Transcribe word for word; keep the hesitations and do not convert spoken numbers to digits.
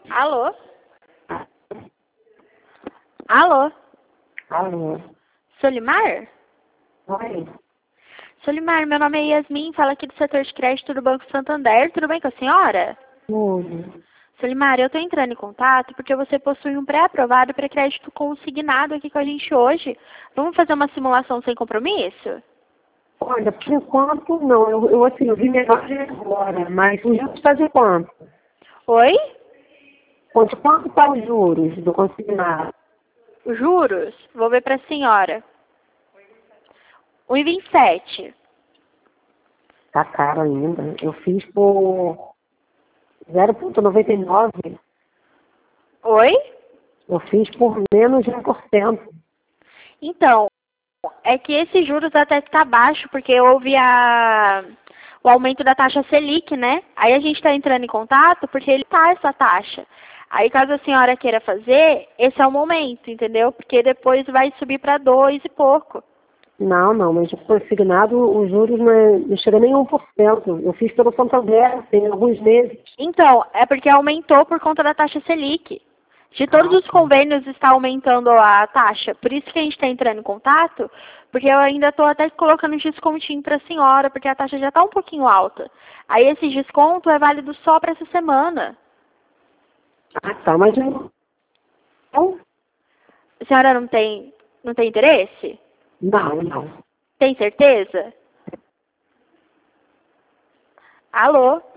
Alô? Alô? Alô? Solimar? Oi? Solimar, meu nome é Yasmin, falo aqui do setor de crédito do Banco Santander. Tudo bem com a senhora? Oi. Solimar, eu estou entrando em contato porque você possui um pré-aprovado para crédito consignado aqui com a gente hoje. Vamos fazer uma simulação sem compromisso? Olha, por enquanto não. Eu, eu assim, eu vi negócio agora, mas os juros fazer quanto? Oi? Quanto quanto tá os juros do consignado? Os juros? Vou ver para a senhora. um vírgula vinte e sete. Tá caro ainda. Eu fiz por zero vírgula noventa e nove. Oi? Eu fiz por menos de um por cento. Então, é que esses juros até está baixo, porque houve a, o aumento da taxa Selic, né? Aí a gente está entrando em contato porque ele tá essa taxa. Aí caso a senhora queira fazer, esse é o momento, entendeu? Porque depois vai subir para dois e pouco. Não, não, mas o consignado, os juros não, é, não chega nem a um por cento. Eu fiz pelo Santander, tem alguns meses. Então, é porque aumentou por conta da taxa Selic. De todos Ah, os convênios está aumentando a taxa. Por isso que a gente está entrando em contato, porque eu ainda estou até colocando descontinho para a senhora, porque a taxa já está um pouquinho alta. Aí esse desconto é válido só para essa semana. ah tá, mas eu... Não, A senhora não tem, não tem interesse? não. não. Tem certeza? Alô?